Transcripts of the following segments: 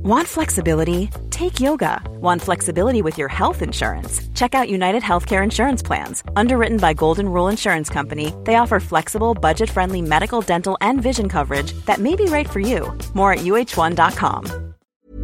Want flexibility? Take yoga. Want flexibility with your health insurance? Check out United Healthcare Insurance Plans. Underwritten by Golden Rule Insurance Company, they offer flexible, budget-friendly medical, dental, and vision coverage that may be right for you. More at uh1.com.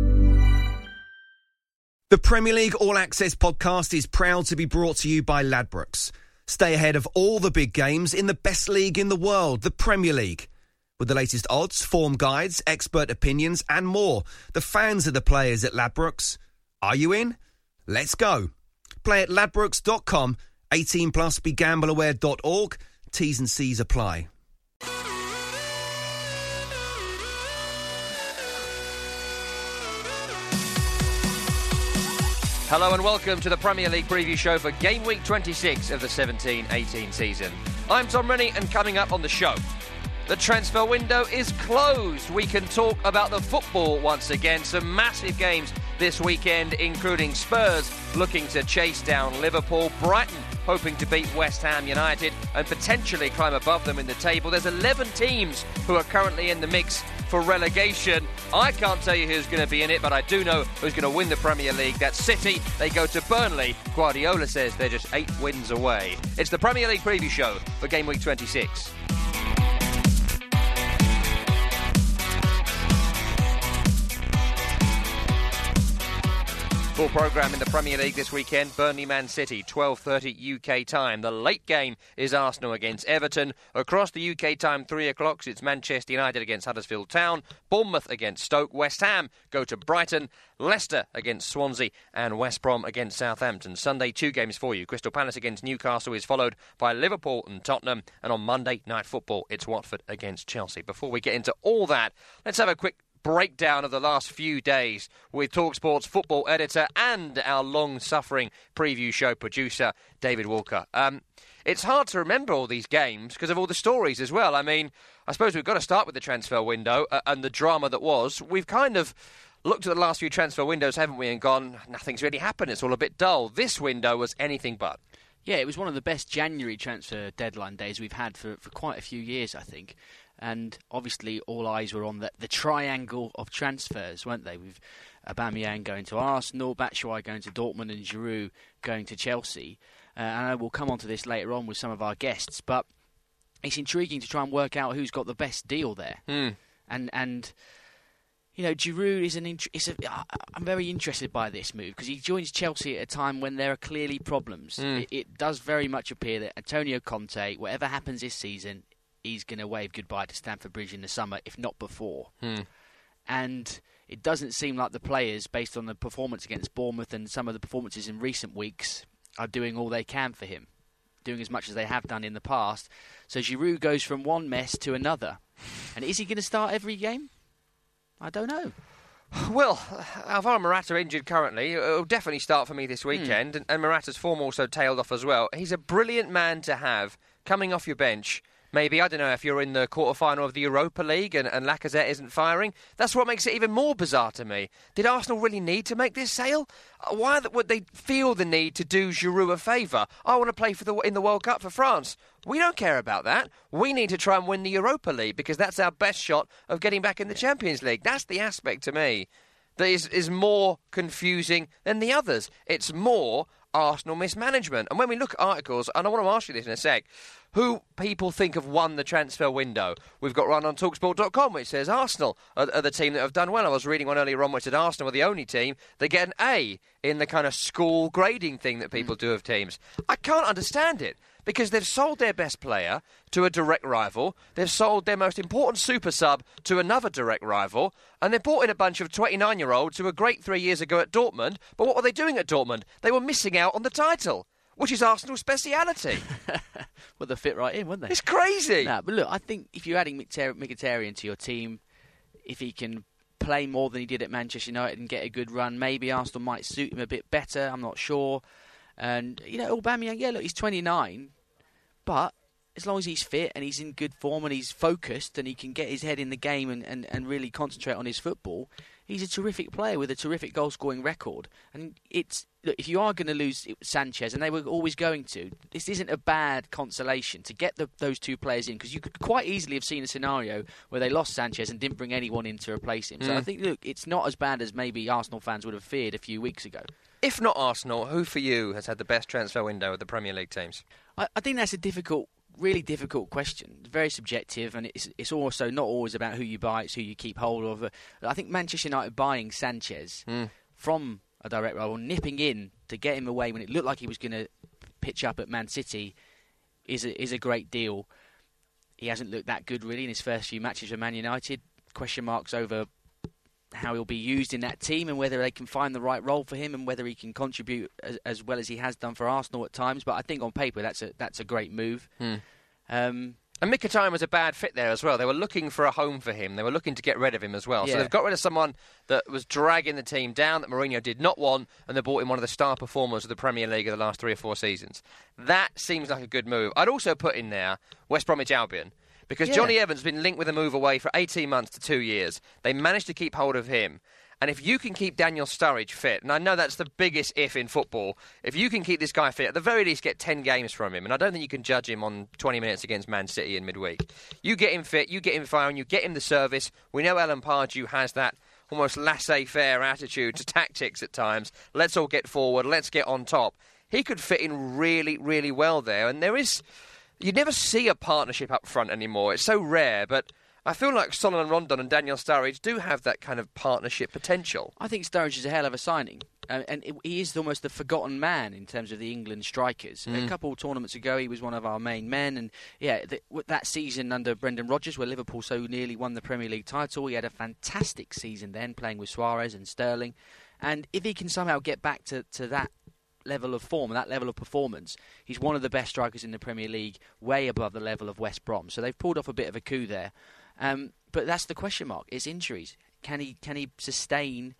The Premier League All Access podcast is proud to be brought to you by Ladbrokes. Stay ahead of all the big games in the best league in the world, the Premier League. With the latest odds, form guides, expert opinions and more. The fans are the players at Ladbrokes. Are you in? Let's go. Play at ladbrokes.com. 18 plus, begambleaware.org. T's and C's apply. Hello and welcome to the Premier League preview show for Game Week 26 of the 17-18 season. I'm Tom Rennie, and coming up on the show, the transfer window is closed. We can talk about the football once again. Some massive games this weekend, including Spurs looking to chase down Liverpool, Brighton hoping to beat West Ham United and potentially climb above them in the table. There's 11 teams who are currently in the mix for relegation. I can't tell you who's going to be in it, but I do know who's going to win the Premier League. That's City. They go to Burnley. Guardiola says they're just 8 wins away. It's the Premier League preview show for Game Week 26. Full programme in the Premier League this weekend. Burnley Man City, 12:30 UK time. The late game is Arsenal against Everton. Across the UK time, 3 o'clock, it's Manchester United against Huddersfield Town. Bournemouth against Stoke. West Ham go to Brighton. Leicester against Swansea. And West Brom against Southampton. Sunday, 2 games for you. Crystal Palace against Newcastle is followed by Liverpool and Tottenham. And on Monday Night Football, it's Watford against Chelsea. Before we get into all that, let's have a quick breakdown of the last few days with TalkSport's football editor and our long-suffering preview show producer, David Walker. It's hard to remember all these games because of all the stories as well. I mean, I suppose we've got to start with the transfer window and the drama that was. We've kind of looked at the last few transfer windows, haven't we, and gone, nothing's really happened. It's all a bit dull. This window was anything but. Yeah, it was one of the best January transfer deadline days we've had for quite a few years, I think. And obviously all eyes were on the triangle of transfers, weren't they? With Aubameyang going to Arsenal, Batshuayi going to Dortmund and Giroud going to Chelsea. And I will come on to this later on with some of our guests. But it's intriguing to try and work out who's got the best deal there. And you know, Giroud I'm very interested by this move because he joins Chelsea at a time when there are clearly problems. It does very much appear that Antonio Conte, whatever happens this season, he's going to wave goodbye to Stamford Bridge in the summer, if not before. And it doesn't seem like the players, based on the performance against Bournemouth and some of the performances in recent weeks, are doing all they can for him, doing as much as they have done in the past. So Giroud goes from one mess to another. And is he going to start every game? I don't know. Well, Alvaro Morata injured currently. It'll definitely start for me this weekend. And Morata's form also tailed off as well. He's a brilliant man to have coming off your bench. Maybe, I don't know, if you're in the quarter-final of the Europa League and Lacazette isn't firing. That's what makes it even more bizarre to me. Did Arsenal really need to make this sale? Why would they feel the need to do Giroud a favour? I want to play in the World Cup for France. We don't care about that. We need to try and win the Europa League because that's our best shot of getting back in the Champions League. That's the aspect to me that is more confusing than the others. It's more Arsenal mismanagement. And when we look at articles, and I want to ask you this in a sec, who people think have won the transfer window. We've got one on TalkSport.com which says Arsenal are the team that have done well. I was reading one earlier on which said Arsenal are the only team that get an A in the kind of school grading thing that people do of teams. I can't understand it because they've sold their best player to a direct rival, they've sold their most important super sub to another direct rival, and they brought in a bunch of 29-year-olds who were great 3 years ago at Dortmund, but what were they doing at Dortmund? They were missing out on the title, which is Arsenal's speciality. Well, they fit right in, wouldn't they? It's crazy. Nah, but look, I think if you're adding Mkhitaryan to your team, if he can play more than he did at Manchester United and get a good run, maybe Arsenal might suit him a bit better. I'm not sure. And, you know, Aubameyang, yeah, look, he's 29, but as long as he's fit and he's in good form and he's focused and he can get his head in the game and really concentrate on his football, He's a terrific player with a terrific goal-scoring record. And look, if you are going to lose Sanchez, and they were always going to, this isn't a bad consolation to get those two players in, because you could quite easily have seen a scenario where they lost Sanchez and didn't bring anyone in to replace him. So I think, look, it's not as bad as maybe Arsenal fans would have feared a few weeks ago. If not Arsenal, who for you has had the best transfer window of the Premier League teams? I think that's a really difficult question. It's very subjective, and it's also not always about who you buy, it's who you keep hold of. I think Manchester United buying Sanchez from a direct rival, nipping in to get him away when it looked like he was going to pitch up at Man City, is a great deal. He hasn't looked that good really in his first few matches with Man United. Question marks over how he'll be used in that team and whether they can find the right role for him and whether he can contribute as well as he has done for Arsenal at times. But I think on paper that's a great move. And Mkhitaryan was a bad fit there as well. They were looking for a home for him. They were looking to get rid of him as well. Yeah. So they've got rid of someone that was dragging the team down, that Mourinho did not want, and they brought in one of the star performers of the Premier League of the last 3 or 4 seasons. That seems like a good move. I'd also put in there West Bromwich Albion, because Johnny Evans has been linked with a move away for 18 months to 2 years. They managed to keep hold of him. And if you can keep Daniel Sturridge fit, and I know that's the biggest if in football, if you can keep this guy fit, at the very least get 10 games from him, and I don't think you can judge him on 20 minutes against Man City in midweek. You get him fit, you get him firing, you get him the service. We know Alan Pardew has that almost laissez-faire attitude to tactics at times. Let's all get forward, let's get on top. He could fit in really, really well there, and you never see a partnership up front anymore. It's so rare, but I feel like Solomon Rondon and Daniel Sturridge do have that kind of partnership potential. I think Sturridge is a hell of a signing. And he is almost the forgotten man in terms of the England strikers. A couple of tournaments ago, he was one of our main men. And that season under Brendan Rodgers, where Liverpool so nearly won the Premier League title, he had a fantastic season then, playing with Suarez and Sterling. And if he can somehow get back to that level of form and that level of performance, he's one of the best strikers in the Premier League, way above the level of West Brom. So they've pulled off a bit of a coup there. But that's the question mark. It's injuries. Can he sustain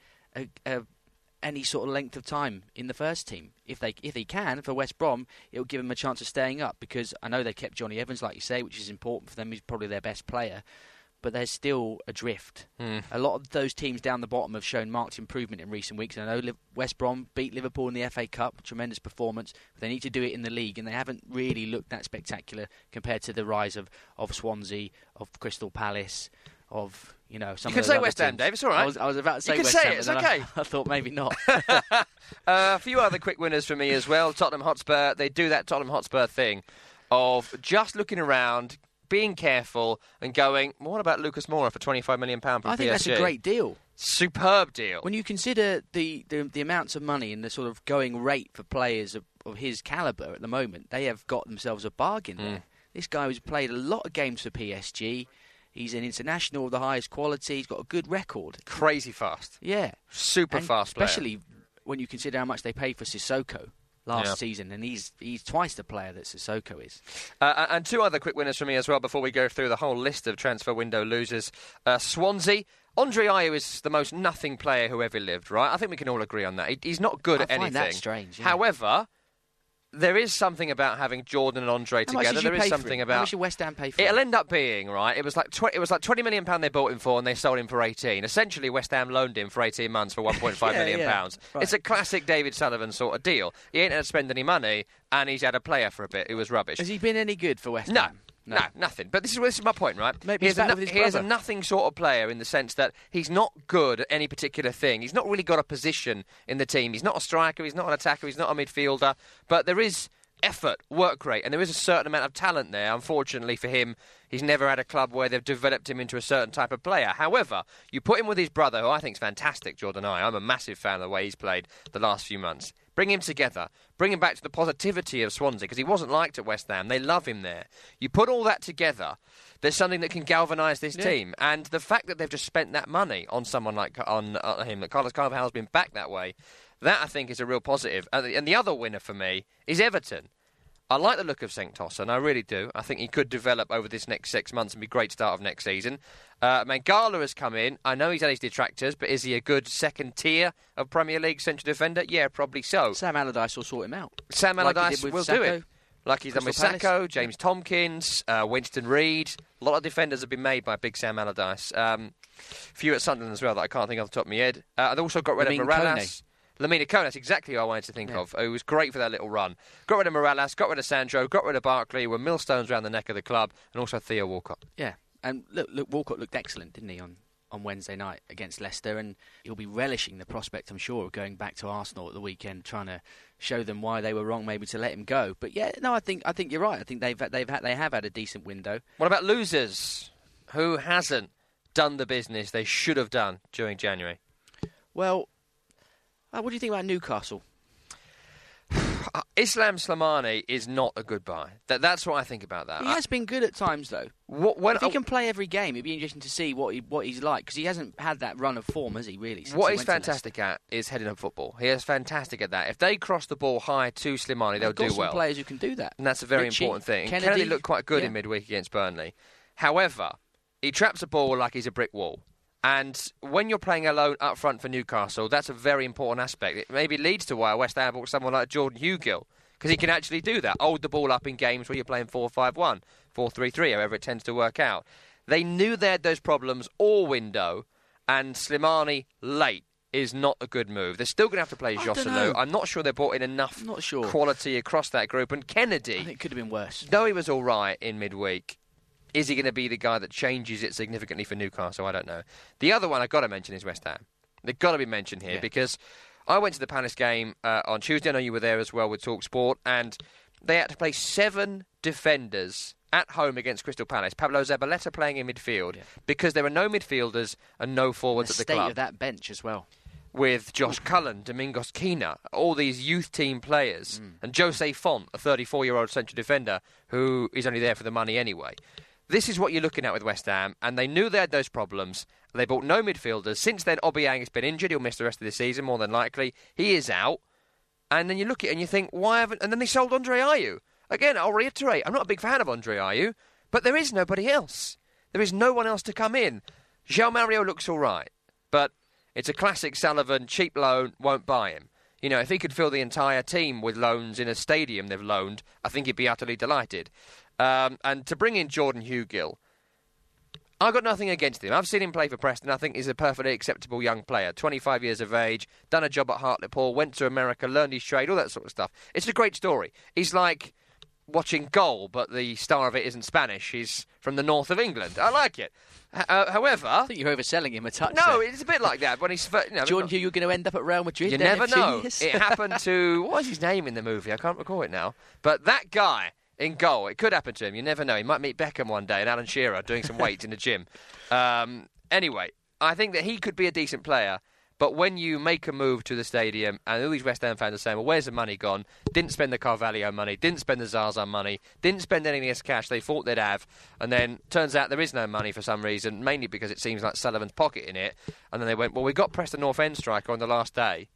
any sort of length of time in the first team? If he can, for West Brom, it'll give him a chance of staying up, because I know they kept Johnny Evans, like you say, which is important for them. He's probably their best player. But there's still adrift. A lot of those teams down the bottom have shown marked improvement in recent weeks. And I know West Brom beat Liverpool in the FA Cup, tremendous performance. But they need to do it in the league, and they haven't really looked that spectacular compared to the rise of Swansea, of Crystal Palace, of some. You can say West Ham, Dave. It's all right. I was about to say you can West say Ham, it. It's and okay. I thought maybe not. A few other quick winners for me as well. Tottenham Hotspur. They do that Tottenham Hotspur thing of just looking around, being careful, and going, what about Lucas Moura for £25 million from PSG? I think that's a great deal. Superb deal. When you consider the amounts of money and the sort of going rate for players of his calibre at the moment, they have got themselves a bargain there. This guy has played a lot of games for PSG. He's an international of the highest quality. He's got a good record. Crazy fast. Yeah. Super fast player. Especially when you consider how much they paid for Sissoko last season, and he's twice the player that Sissoko is. And two other quick winners for me as well before we go through the whole list of transfer window losers. Swansea. Andre Ayew is the most nothing player who ever lived, right? I think we can all agree on that. He's not good at anything. I find that strange. Yeah. However, there is something about having Jordan and Andre together. There is something about. How much did West Ham pay for him? It'll end up being, right, it was like £20 million they bought him for, and they sold him for 18. Essentially, West Ham loaned him for 18 months for £1.5 million. Right. It's a classic David Sullivan sort of deal. He ain't had to spend any money, and he's had a player for a bit who was rubbish. Has he been any good for West No. Ham? No, nothing. But this is my point, right? Maybe he's back with his a brother. nothing sort of player in the sense that he's not good at any particular thing. He's not really got a position in the team. He's not a striker, he's not an attacker, he's not a midfielder. But there is effort, work rate, and there is a certain amount of talent there. Unfortunately for him, he's never had a club where they've developed him into a certain type of player. However, you put him with his brother, who I think is fantastic, Jordan Ayew. I'm a massive fan of the way he's played the last few months. Bring him together. Bring him back to the positivity of Swansea, because he wasn't liked at West Ham. They love him there. You put all that together, there's something that can galvanise this team. And the fact that they've just spent that money on someone like on him, that Carlos Carvalhal's been back that way, that I think is a real positive. And the other winner for me is Everton. I like the look of St. Tosson, I really do. I think he could develop over this next 6 months and be a great start of next season. Mangala has come in. I know he's had his detractors, but is he a good second tier of Premier League central defender? Yeah, probably so. Sam Allardyce will sort him out. Sam Allardyce will do it. like he's done with Crystal Sacco, Palace. James Tompkins, Winston Reid. A lot of defenders have been made by Big Sam Allardyce. Few at Sunderland as well that I can't think off the top of my head. They've also got rid of Morales. Lamina Kone, that's exactly who I wanted to think of. It was great for that little run. Got rid of Morales, got rid of Sandro, got rid of Barkley, were millstones around the neck of the club, and also Theo Walcott. Yeah, and look, Walcott looked excellent, didn't he, on Wednesday night against Leicester, and he'll be relishing the prospect, I'm sure, of going back to Arsenal at the weekend, trying to show them why they were wrong, maybe to let him go. But yeah, no, I think you're right. I think they have had a decent window. What about losers? Who hasn't done the business they should have done during January? Well, what do you think about Newcastle? Islam Slimani is not a good buy. That's what I think about that. He has been good at times, though. If he can play every game, it'd be interesting to see what he's like, because he hasn't had that run of form, has he, really? What he's fantastic at is heading up football. He is fantastic at that. If they cross the ball high to Slimani, they'll do well. They've got some players who can do that. And that's a very important thing. Kennedy looked quite good in midweek against Burnley. However, he traps a ball like he's a brick wall. And when you're playing alone up front for Newcastle, that's a very important aspect. It maybe leads to why West Ham bought someone like Jordan Hugill, because he can actually do that. Hold the ball up in games where you're playing 4-5-1, 4-3-3, however it tends to work out. They knew they had those problems all window, and Slimani late is not a good move. They're still going to have to play Joselu. I'm not sure they brought in enough quality across that group. And Kennedy, I think it could have been worse. Though he was all right in midweek, is he going to be the guy that changes it significantly for Newcastle? I don't know. The other one I've got to mention is West Ham. They've got to be mentioned here because I went to the Palace game on Tuesday. I know you were there as well with TalkSport, and they had to play 7 defenders at home against Crystal Palace. Pablo Zabaleta playing in midfield because there were no midfielders and no forwards at the club. The state of that bench as well. With Josh Cullen, Domingos Quina, all these youth team players, and Jose Font, a 34-year-old central defender who is only there for the money anyway. This is what you're looking at with West Ham, and they knew they had those problems. They bought no midfielders. Since then, Obiang has been injured. He'll miss the rest of the season, more than likely. He is out. And then you look at it and you think, why haven't... And then they sold Andre Ayew. Again, I'll reiterate, I'm not a big fan of Andre Ayew, but there is nobody else. There is no one else to come in. João Mario looks all right, but it's a classic Sullivan, cheap loan, won't buy him. You know, if he could fill the entire team with loans in a stadium they've loaned, I think he'd be utterly delighted. And to bring in Jordan Hugill, I've got nothing against him. I've seen him play for Preston. I think he's a perfectly acceptable young player. 25 years of age, done a job at Hartlepool, went to America, learned his trade, all that sort of stuff. It's a great story. He's like watching Goal, but the star of it isn't Spanish. He's from the north of England. I like it. However... I think you're overselling him a touch. No, there. It's a bit like that. When he's, Jordan Hugill, you're going to end up at Real Madrid. You never know. It happened to... What was his name in the movie? I can't recall it now. But that guy... in goal, it could happen to him. You never know. He might meet Beckham one day and Alan Shearer doing some weights in the gym. Anyway, I think that he could be a decent player, but when you make a move to the stadium and all these West Ham fans are saying, well, where's the money gone? Didn't spend the Carvalho money, didn't spend the Zaza money, didn't spend any of this cash they thought they'd have, and then turns out there is no money for some reason, mainly because it seems like Sullivan's pocketing it, and then they went, well, we got Preston North End striker on the last day.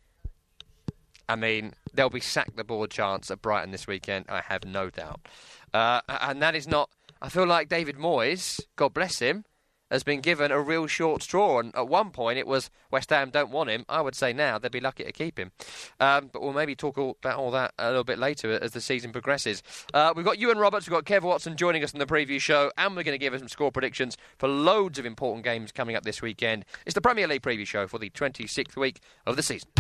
I mean, there'll be sack the ball chance at Brighton this weekend, I have no doubt. And that is not... I feel like David Moyes, God bless him, has been given a real short straw. And at one point it was West Ham don't want him. I would say now they'd be lucky to keep him. But we'll maybe talk about all that a little bit later as the season progresses. We've got Ewan Roberts, we've got Kev Watson joining us in the preview show, and we're going to give us some score predictions for loads of important games coming up this weekend. It's the Premier League preview show for the 26th week of the season.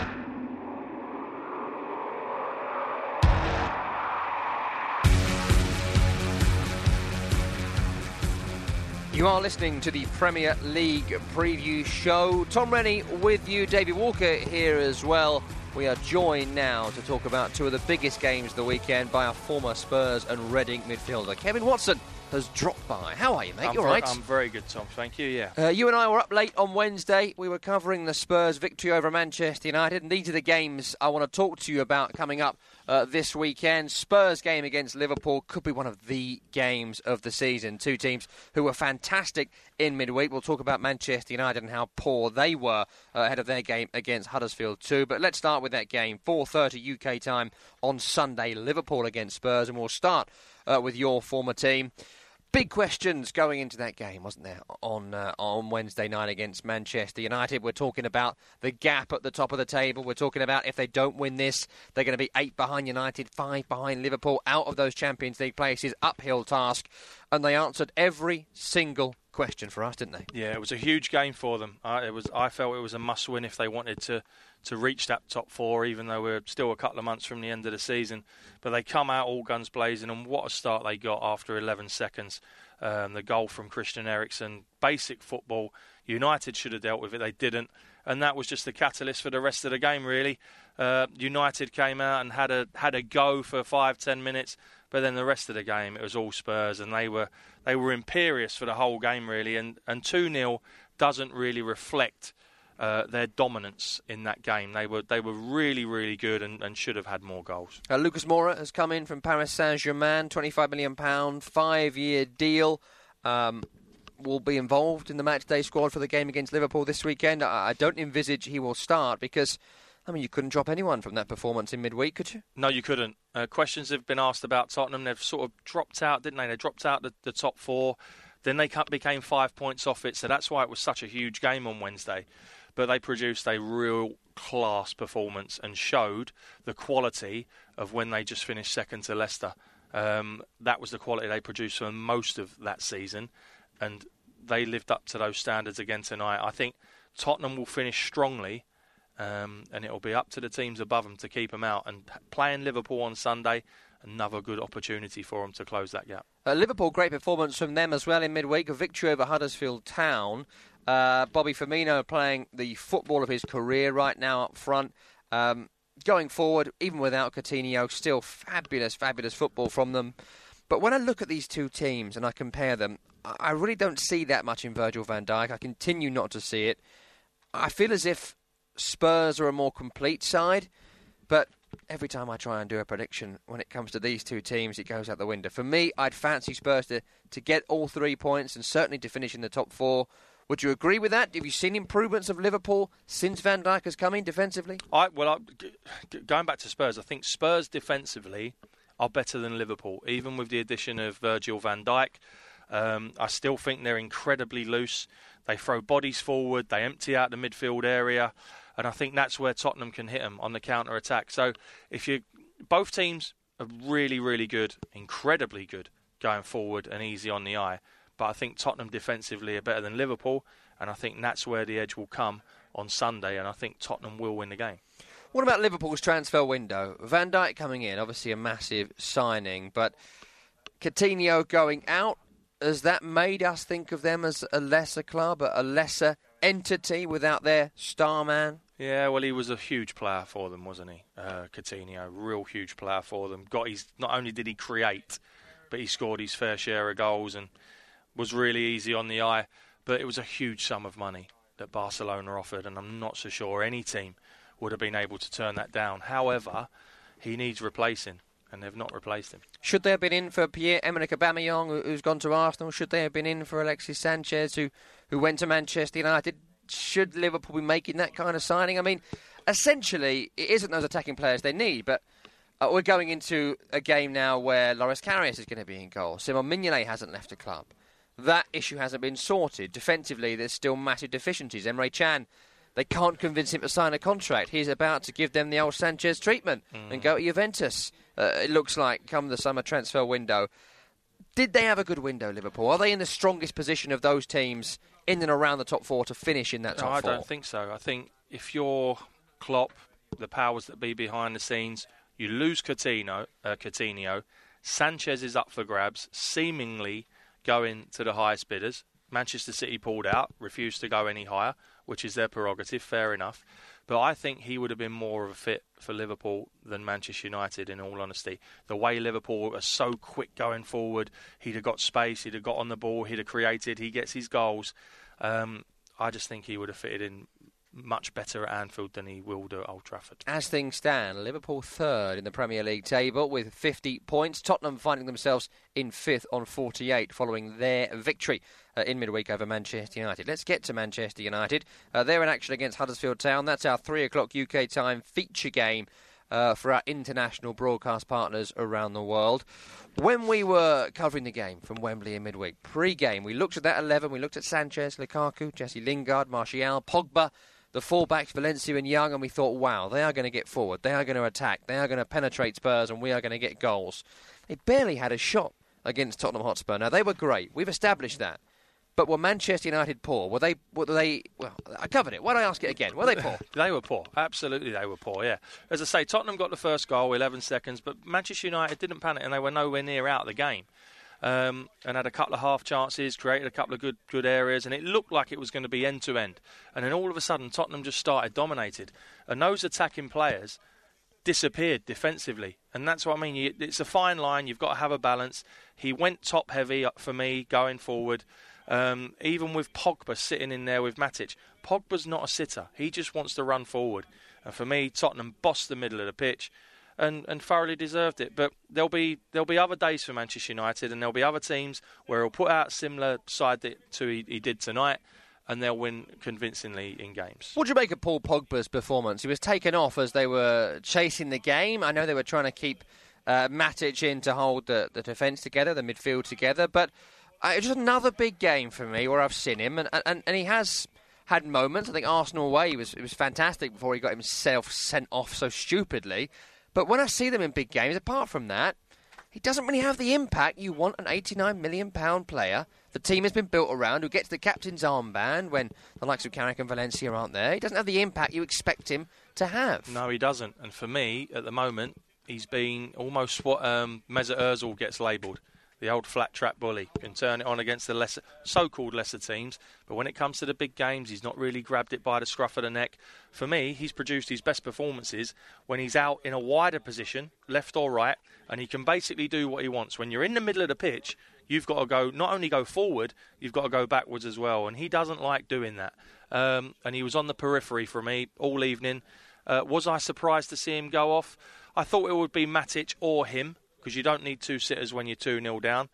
You are listening to the Premier League preview show. Tom Rennie with you, Davey Walker here as well. We are joined now to talk about two of the biggest games of the weekend by our former Spurs and Reading midfielder. Kevin Watson has dropped by. How are you, mate? You all right? I'm very good, Tom. Thank you, You and I were up late on Wednesday. We were covering the Spurs victory over Manchester United. And these are the games I want to talk to you about coming up this weekend. Spurs game against Liverpool could be one of the games of the season. Two teams who were fantastic in midweek. We'll talk about Manchester United and how poor they were ahead of their game against Huddersfield too. But let's start with that game. 4:30 UK time on Sunday. Liverpool against Spurs. And we'll start with your former team. Big questions going into that game, wasn't there, on Wednesday night against Manchester United. We're talking about the gap at the top of the table. We're talking about if they don't win this, they're going to be 8 behind United, 5 behind Liverpool, out of those Champions League places, uphill task. And they answered every single question for us, didn't they? Yeah, it was a huge game for them. I felt it was a must-win if they wanted to reach that top 4, even though we're still a couple of months from the end of the season. But they come out all guns blazing, and what a start they got after 11 seconds. The goal from Christian Eriksen, basic football. United should have dealt with it, they didn't. And that was just the catalyst for the rest of the game, really. United came out and had a go for 5-10 minutes, but then the rest of the game, it was all Spurs, and they were imperious for the whole game, really. And 2-0 doesn't really reflect their dominance in that game. They were really, really good and should have had more goals. Lucas Moura has come in from Paris Saint-Germain, £25 million, 5-year deal. Will be involved in the matchday squad for the game against Liverpool this weekend. I don't envisage he will start because, you couldn't drop anyone from that performance in midweek, could you? No, you couldn't. Questions have been asked about Tottenham. They've sort of dropped out, didn't they? They dropped out the top 4. Then they became 5 points off it, so that's why it was such a huge game on Wednesday. But they produced a real class performance and showed the quality of when they just finished second to Leicester. That was the quality they produced for most of that season, and they lived up to those standards again tonight. I think Tottenham will finish strongly, and it will be up to the teams above them to keep them out. And playing Liverpool on Sunday, another good opportunity for them to close that gap. Liverpool, great performance from them as well in midweek. A victory over Huddersfield Town. Bobby Firmino playing the football of his career right now up front. Going forward, even without Coutinho, still fabulous football from them. But when I look at these two teams and I compare them, I really don't see that much in Virgil van Dijk. I continue not to see it. I feel as if Spurs are a more complete side, but every time I try and do a prediction when it comes to these two teams, it goes out the window. For me, I'd fancy Spurs to get all 3 points and certainly to finish in the top 4. Would you agree with that? Have you seen improvements of Liverpool since Van Dijk has come in defensively? Going back to Spurs, I think Spurs defensively are better than Liverpool, even with the addition of Virgil van Dijk. I still think they're incredibly loose. They throw bodies forward, they empty out the midfield area, and I think that's where Tottenham can hit them on the counter-attack. So both teams are really, really good, incredibly good going forward and easy on the eye. But I think Tottenham defensively are better than Liverpool, and I think that's where the edge will come on Sunday, and I think Tottenham will win the game. What about Liverpool's transfer window? Van Dijk coming in, obviously a massive signing, but Coutinho going out, has that made us think of them as a lesser club, a lesser entity without their star man? Yeah, well, he was a huge player for them, wasn't he? Coutinho, real huge player for them. Not only did he create, but he scored his fair share of goals and was really easy on the eye. But it was a huge sum of money that Barcelona offered, and I'm not so sure any team would have been able to turn that down. However, he needs replacing, and they've not replaced him. Should they have been in for Pierre-Emerick Aubameyang, who's gone to Arsenal? Should they have been in for Alexis Sanchez, who went to Manchester United? Should Liverpool be making that kind of signing? I mean, essentially, it isn't those attacking players they need, but we're going into a game now where Loris Karius is going to be in goal. Simon Mignolet hasn't left the club. That issue hasn't been sorted. Defensively, there's still massive deficiencies. Emre Can, they can't convince him to sign a contract. He's about to give them the old Sanchez treatment and go to Juventus, it looks like, come the summer transfer window. Did they have a good window, Liverpool? Are they in the strongest position of those teams in and around the top 4 to finish in that top 4? I don't think so. I think if you're Klopp, the powers that be behind the scenes, you lose Coutinho, Sanchez is up for grabs, seemingly going to the highest bidders. Manchester City pulled out, refused to go any higher, which is their prerogative, fair enough. But I think he would have been more of a fit for Liverpool than Manchester United, in all honesty. The way Liverpool are so quick going forward, he'd have got space, he'd have got on the ball, he'd have created, he gets his goals. I just think he would have fitted in much better at Anfield than he will do at Old Trafford. As things stand, Liverpool third in the Premier League table with 50 points. Tottenham finding themselves in fifth on 48 following their victory in midweek over Manchester United. Let's get to Manchester United. They're in action against Huddersfield Town. That's our 3 o'clock UK time feature game for our international broadcast partners around the world. When we were covering the game from Wembley in midweek, pre-game, we looked at that 11. We looked at Sanchez, Lukaku, Jesse Lingard, Martial, Pogba, the fullbacks, Valencia and Young, and we thought, wow, they are going to get forward. They are going to attack. They are going to penetrate Spurs, and we are going to get goals. They barely had a shot against Tottenham Hotspur. Now, they were great. We've established that. But were Manchester United poor? Were they? Well, I covered it. Why don't I ask it again? Were they poor? They were poor. Absolutely, they were poor, yeah. As I say, Tottenham got the first goal, 11 seconds, but Manchester United didn't panic and they were nowhere near out of the game. And had a couple of half chances, created a couple of good areas, and it looked like it was going to be end-to-end. And then all of a sudden, Tottenham just started dominated. And those attacking players disappeared defensively. And that's what I mean. It's a fine line. You've got to have a balance. He went top-heavy for me going forward. Even with Pogba sitting in there with Matic, Pogba's not a sitter. He just wants to run forward. And for me, Tottenham bossed the middle of the pitch and thoroughly deserved it. But there'll be other days for Manchester United, and there'll be other teams where he'll put out a similar side to he did tonight, and they'll win convincingly in games. What do you make of Paul Pogba's performance? He was taken off as they were chasing the game. I know they were trying to keep Matic in to hold the defence together, the midfield together, but it's just another big game for me where I've seen him, and he has had moments. I think Arsenal away, it was fantastic before he got himself sent off so stupidly. But when I see them in big games, apart from that, he doesn't really have the impact you want an £89 million player. The team has been built around, who gets the captain's armband when the likes of Carrick and Valencia aren't there. He doesn't have the impact you expect him to have. No, he doesn't. And for me, at the moment, he's been almost what Mesut Ozil gets labelled. The old flat-track bully. Can turn it on against the so-called lesser teams. But when it comes to the big games, he's not really grabbed it by the scruff of the neck. For me, he's produced his best performances when he's out in a wider position, left or right, and he can basically do what he wants. When you're in the middle of the pitch, you've got to not only go forward, you've got to go backwards as well. And he doesn't like doing that. And he was on the periphery for me all evening. Was I surprised to see him go off? I thought it would be Matic or him, because you don't need two sitters when you're 2-0 down.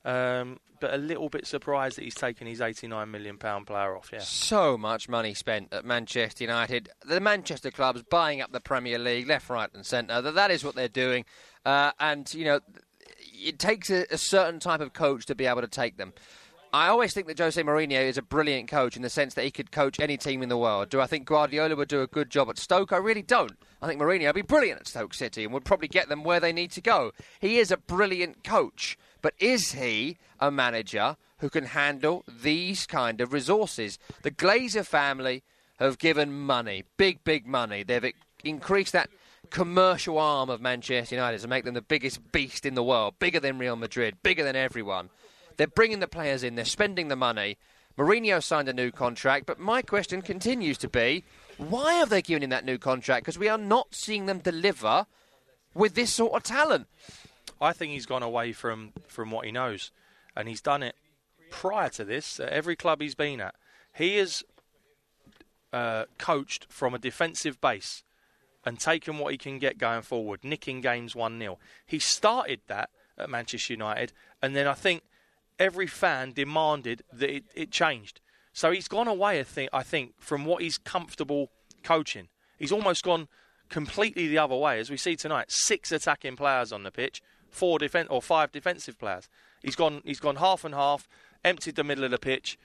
But a little bit surprised that he's taken his £89 million player off, yeah. So much money spent at Manchester United. The Manchester club's buying up the Premier League, left, right and centre. That is what they're doing. And, you know, it takes a certain type of coach to be able to take them. I always think that Jose Mourinho is a brilliant coach in the sense that he could coach any team in the world. Do I think Guardiola would do a good job at Stoke? I really don't. I think Mourinho would be brilliant at Stoke City and would probably get them where they need to go. He is a brilliant coach, but is he a manager who can handle these kind of resources? The Glazer family have given money, big money. They've increased that commercial arm of Manchester United to make them the biggest beast in the world, bigger than Real Madrid, bigger than everyone. They're bringing the players in, they're spending the money. Mourinho signed a new contract, but my question continues to be, why have they given him that new contract? Because we are not seeing them deliver with this sort of talent. I think he's gone away from what he knows, and he's done it prior to this at every club he's been at. He has coached from a defensive base and taken what he can get going forward, nicking games 1-0. He started that at Manchester United, and then I think every fan demanded that it changed. So he's gone away, I think, from what he's comfortable coaching. He's almost gone completely the other way. As we see tonight, 6 attacking players on the pitch, 5 defensive players. He's gone half and half, emptied the middle of the pitch.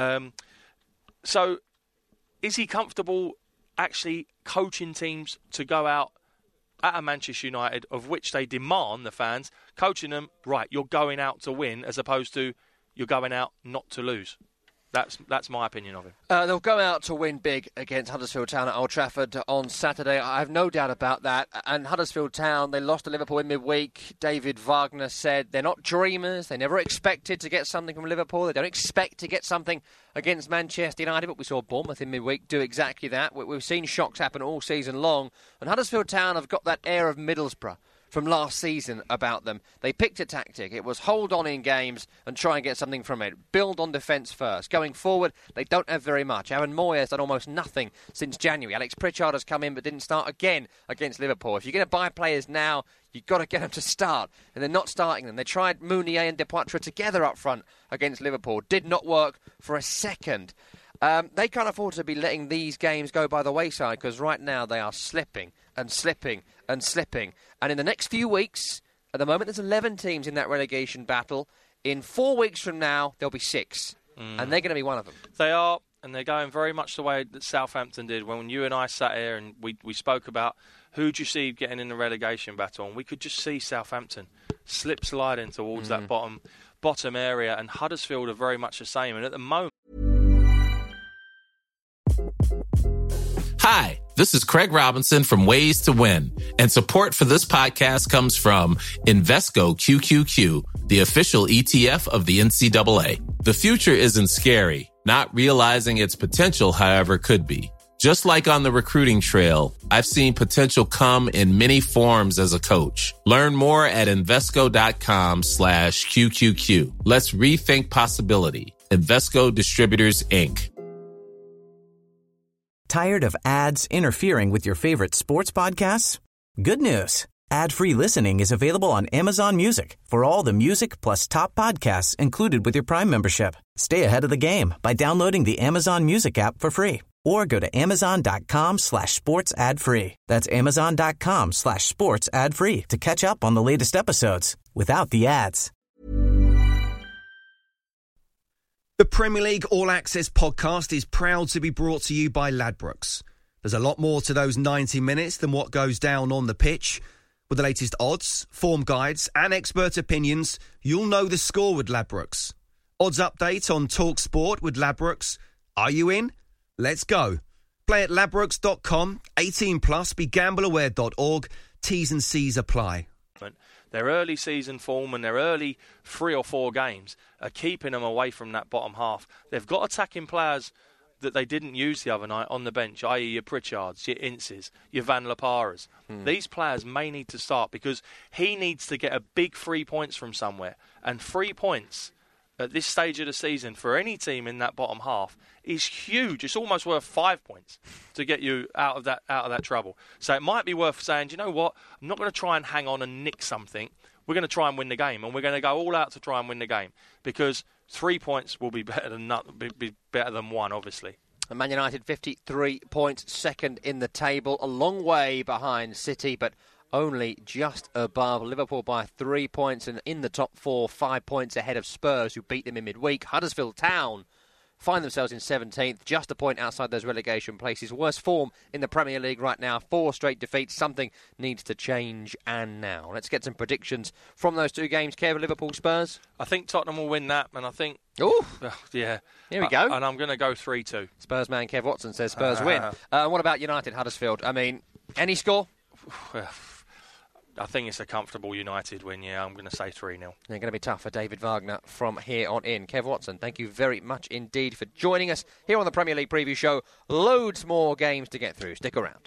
So is he comfortable actually coaching teams to go out at a Manchester United, of which they demand, the fans, coaching them, right, you're going out to win, as opposed to you're going out not to lose? That's my opinion of him. They'll go out to win big against Huddersfield Town at Old Trafford on Saturday. I have no doubt about that. And Huddersfield Town, they lost to Liverpool in midweek. David Wagner said they're not dreamers. They never expected to get something from Liverpool. They don't expect to get something against Manchester United. But we saw Bournemouth in midweek do exactly that. We've seen shocks happen all season long. And Huddersfield Town have got that air of Middlesbrough from last season about them. They picked a tactic. It was hold on in games and try and get something from it. Build on defence first. Going forward, they don't have very much. Aaron Moyer's done almost nothing since January. Alex Pritchard has come in but didn't start again against Liverpool. If you're going to buy players now, you've got to get them to start. And they're not starting them. They tried Mounier and Depoitre together up front against Liverpool. Did not work for a second. They can't afford to be letting these games go by the wayside, because right now they are slipping and slipping and slipping. And in the next few weeks, at the moment there's 11 teams in that relegation battle. In 4 weeks from now, there'll be 6. And they're going to be one of them. They are, and they're going very much the way that Southampton did when you and I sat here and we spoke about who do you see getting in the relegation battle, and we could just see Southampton slip sliding towards that bottom area, and Huddersfield are very much the same. And at the moment... Hi, this is Craig Robinson from Ways to Win, and support for this podcast comes from Invesco QQQ, the official ETF of the NCAA. The future isn't scary. Not realizing its potential, however, could be. Just like on the recruiting trail, I've seen potential come in many forms as a coach. Learn more at Invesco.com/QQQ. Let's rethink possibility. Invesco Distributors, Inc. Tired of ads interfering with your favorite sports podcasts? Good news. Ad-free listening is available on Amazon Music for all the music plus top podcasts included with your Prime membership. Stay ahead of the game by downloading the Amazon Music app for free, or go to Amazon.com/sports ad free. That's Amazon.com/sports ad free to catch up on the latest episodes without the ads. The Premier League All Access podcast is proud to be brought to you by Ladbrokes. There's a lot more to those 90 minutes than what goes down on the pitch. With the latest odds, form guides and expert opinions, you'll know the score with Ladbrokes. Odds update on Talk Sport with Ladbrokes. Are you in? Let's go. Play at ladbrokes.com, 18 plus, begambleaware.org. T's and C's apply. Their early season form and their early 3 or 4 games are keeping them away from that bottom half. They've got attacking players that they didn't use the other night on the bench, i.e. your Pritchards, your Inces, your Van La Parras. These players may need to start because he needs to get a big 3 points from somewhere. And 3 points at this stage of the season for any team in that bottom half is huge. It's almost worth 5 points to get you out of that trouble. So it might be worth saying, you know what, I'm not going to try and hang on and nick something. We're going to try and win the game, and we're going to go all out to try and win the game, because 3 points will be better than better than 1, obviously. And Man United 53 points, second in the table, a long way behind City, but only just above Liverpool by 3 points, and in the top 4, 5 points ahead of Spurs, who beat them in midweek. Huddersfield Town find themselves in 17th, just a point outside those relegation places. Worst form in the Premier League right now, 4 straight defeats. Something needs to change, and now. Let's get some predictions from those 2 games. Kev, Liverpool, Spurs? I think Tottenham will win that, and I think... Ooh! Yeah. Here we go. And I'm going to go 3-2. Spurs man Kev Watson says Spurs win. What about United, Huddersfield? I mean, any score? I think it's a comfortable United win, yeah. I'm going to say 3-0. They're going to be tough for David Wagner from here on in. Kev Watson, thank you very much indeed for joining us here on the Premier League Preview Show. Loads more games to get through. Stick around.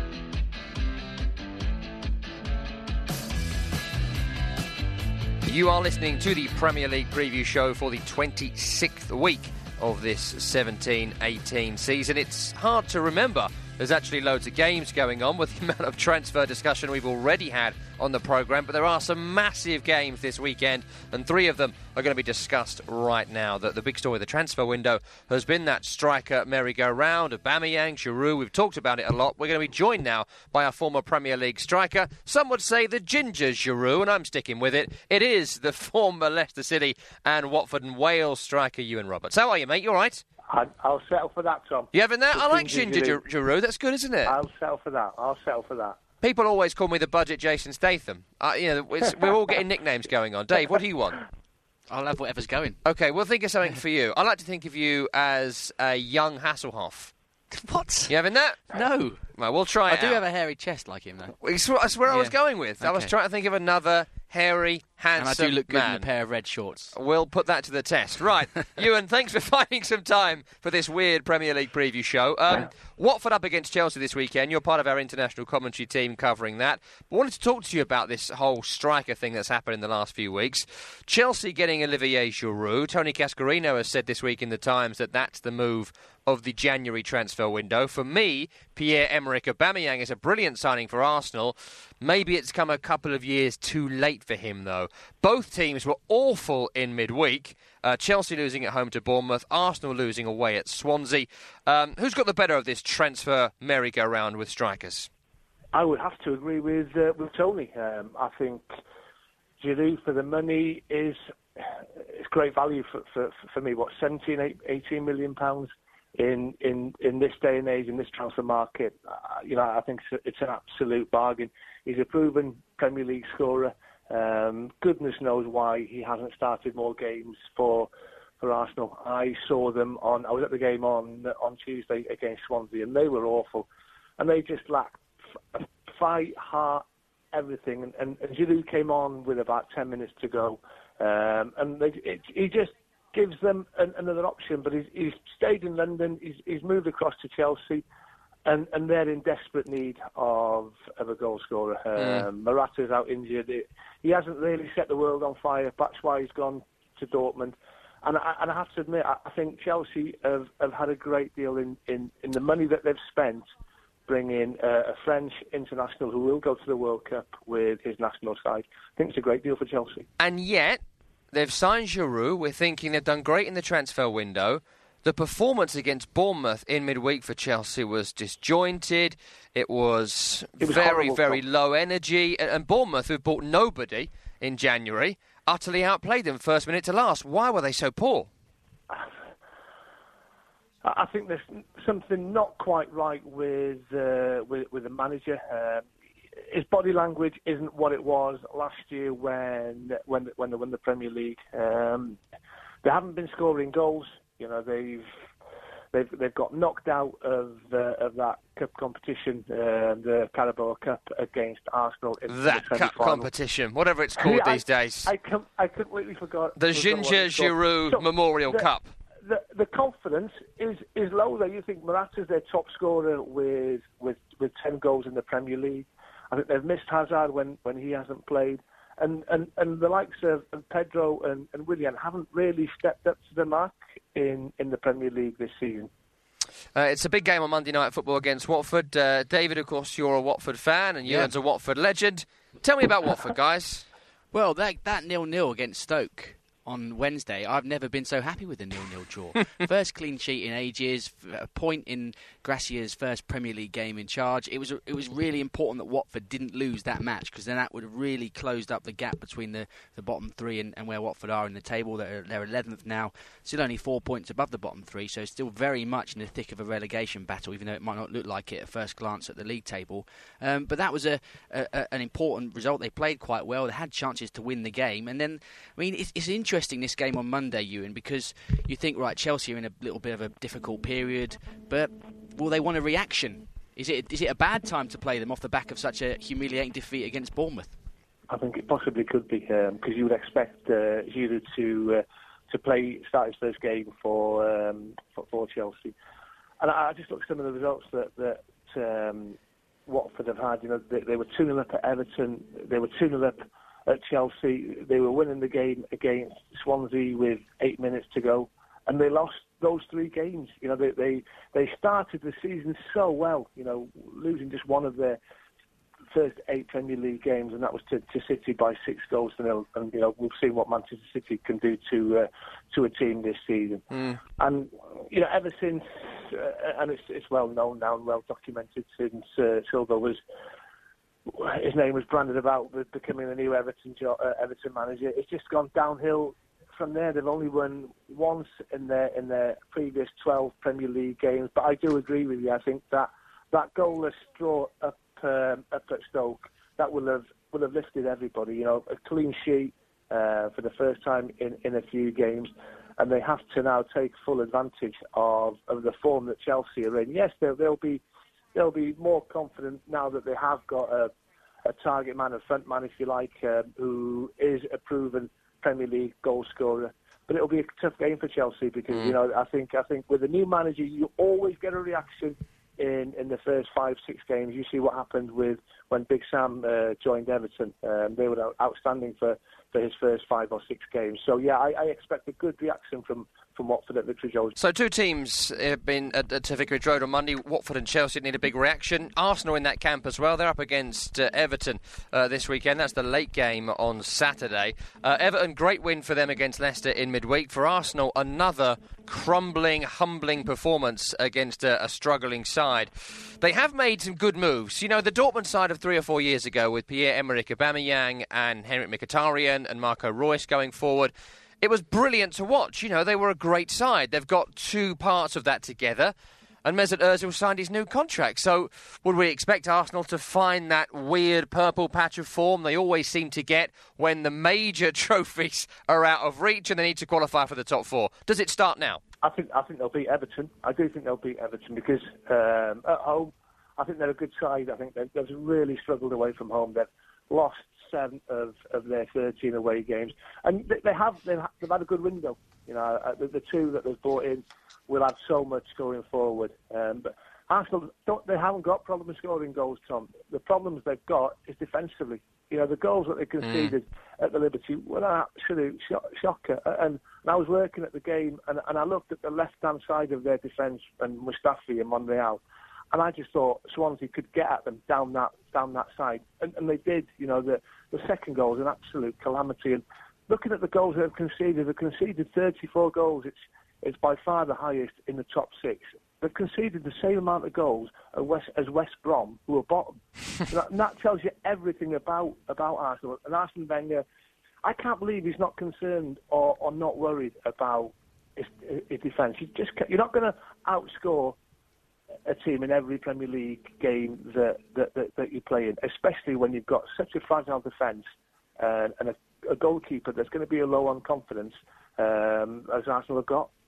You are listening to the Premier League Preview Show for the 26th week of this 17-18 season. It's hard to remember. There's actually loads of games going on with the amount of transfer discussion we've already had on the programme, but there are some massive games this weekend, and 3 of them are going to be discussed right now. The big story of the transfer window has been that striker merry-go-round, Aubameyang, Giroud. We've talked about it a lot. We're going to be joined now by our former Premier League striker. Some would say the ginger Giroud, and I'm sticking with it. It is the former Leicester City and Watford and Wales striker, Ewan Roberts. How are you, mate? You all right? I'll settle for that, Tom. You having that? I like ginger Giroud. That's good, isn't it? I'll settle for that. People always call me the budget Jason Statham. We're all getting nicknames going on. Dave, what do you want? I'll have whatever's going. Okay, we'll think of something for you. I like to think of you as a young Hasselhoff. What? You having that? No. Well, we'll try it I do out. have a hairy chest like him, though. That's where I was going with. Okay. I was trying to think of another hairy, handsome And I do look good man. in a pair of red shorts. We'll put that to the test. Right, Ewan, thanks for finding some time for this weird Premier League preview show. Watford up against Chelsea this weekend. You're part of our international commentary team covering that. I wanted to talk to you about this whole striker thing that's happened in the last few weeks. Chelsea getting Olivier Giroud. Tony Cascarino has said this week in the Times that that's the move of the January transfer window. For me, Pierre-Emerick Aubameyang is a brilliant signing for Arsenal. Maybe it's come a couple of years too late for him, though. ago. Both teams were awful in midweek. Chelsea losing at home to Bournemouth, Arsenal losing away at Swansea. Who's got the better of this transfer merry-go-round with strikers? I would have to agree with Tony. I think Giroud for the money is great value for me. What, 18 million pounds in this day and age in this transfer market? I think it's an absolute bargain. He's a proven Premier League scorer. Goodness knows why he hasn't started more games for Arsenal. I saw them I was at the game on Tuesday against Swansea, and they were awful, and they just lacked fight, heart, everything. And Giroud came on with about 10 minutes to go, and he just gives them another option. But he's stayed in London. He's moved across to Chelsea, and they're in desperate need of a goal scorer. Morata's out injured. He hasn't really set the world on fire. That's why he's gone to Dortmund. And I have to admit, I think Chelsea have had a great deal in the money that they've spent, bringing a French international who will go to the World Cup with his national side. I think it's a great deal for Chelsea. And yet, they've signed Giroud. We're thinking they've done great in the transfer window. The performance against Bournemouth in midweek for Chelsea was disjointed. It was very, very low energy. And Bournemouth, who bought nobody in January, utterly outplayed them first minute to last. Why were they so poor? I think there's something not quite right with the manager. His body language isn't what it was last year when they won the Premier League. They haven't been scoring goals. They've got knocked out of that cup competition, the Carabao Cup against Arsenal. That cup competition, whatever it's called these days. I completely forgot. The Ginger Giroud Memorial Cup. The confidence is low there. You think Morata's their top scorer with 10 goals in the Premier League. I think they've missed Hazard when he hasn't played. And the likes of Pedro and Willian haven't really stepped up to the mark in the Premier League this season. It's a big game on Monday Night Football against Watford. David, of course, you're a Watford fan, and Ewan's a Watford legend. Tell me about Watford, guys. Well, that 0-0 against Stoke on Wednesday, I've never been so happy with a 0-0 draw. First clean sheet in ages, a point in Gracia's first Premier League game in charge. It was really important that Watford didn't lose that match, because then that would have really closed up the gap between the bottom three and where Watford are in the table. They're 11th now, still only 4 points above the bottom three, so still very much in the thick of a relegation battle, even though it might not look like it at first glance at the league table. But that was an important result. They played quite well. They had chances to win the game. And then, I mean, it's interesting, this game on Monday, Ewan, because you think, right, Chelsea are in a little bit of a difficult period, but will they want a reaction? Is it a bad time to play them off the back of such a humiliating defeat against Bournemouth? I think it possibly could be, because you would expect Giroud to start his first game for Chelsea. And I just looked at some of the results that Watford have had. They were 2-0 up at Everton. They were 2-0 up at Chelsea. They were winning the game against Swansea with 8 minutes to go, and they lost those 3 games. They started the season so well, losing just one of their first 8 Premier League games, and that was to City by 6-0. And we've seen what Manchester City can do to a team this season. And ever since, and it's well known now and well documented, since Silva was. His name was branded about with becoming the new Everton manager. It's just gone downhill from there. They've only won once in their previous 12 Premier League games. But I do agree with you. I think that goalless draw up at Stoke, that will have lifted everybody. A clean sheet for the first time in a few games, and they have to now take full advantage of the form that Chelsea are in. Yes, they'll be more confident now that they have got a target man, a front man, if you like, who is a proven Premier League goal scorer. But it'll be a tough game for Chelsea because I think with a new manager, you always get a reaction in the first 5-6 games. You see what happened when Big Sam joined Everton. They were outstanding for his first 5 or 6 games. So yeah, I expect a good reaction from Watford at Vicarage Road. So two teams have been to Vicarage Road on Monday. Watford and Chelsea need a big reaction. Arsenal in that camp as well. They're up against Everton this weekend. That's the late game on Saturday. Everton, great win for them against Leicester in midweek. For Arsenal, another crumbling, humbling performance against a struggling side. They have made some good moves. You know, the Dortmund side of 3 or 4 years ago with Pierre-Emerick Aubameyang and Henrik Mkhitaryan and Marco Reus going forward, it was brilliant to watch. You know, they were a great side. They've got two parts of that together. And Mesut Ozil signed his new contract. So would we expect Arsenal to find that weird purple patch of form they always seem to get when the major trophies are out of reach and they need to qualify for the top four? Does it start now? I think they'll beat Everton. I do think they'll beat Everton because at home, I think they're a good side. I think they've really struggled away from home. They've lost 7 of their 13 away games, and they've had a good window. You know, the 2 that they've brought in will have so much going forward. But Arsenal they haven't got problems scoring goals, Tom. The problems they've got is defensively. You know, the goals that they conceded at the Liberty were an absolute shocker. And I was working at the game, and I looked at the left-hand side of their defence and Mustafi and Monreal, and I just thought Swansea could get at them down that side, and they did. You know, the second goal was an absolute calamity. And looking at the goals they've conceded 34 goals. It's by far the highest in the top 6. They've conceded the same amount of goals as West Brom, who are bottom. And that tells you everything about Arsenal. And Arsene Wenger, I can't believe he's not concerned or not worried about his defence. You're not going to outscore a team in every Premier League game that you play in, especially when you've got such a fragile defence and a goalkeeper that's going to be low on confidence as Arsenal have got.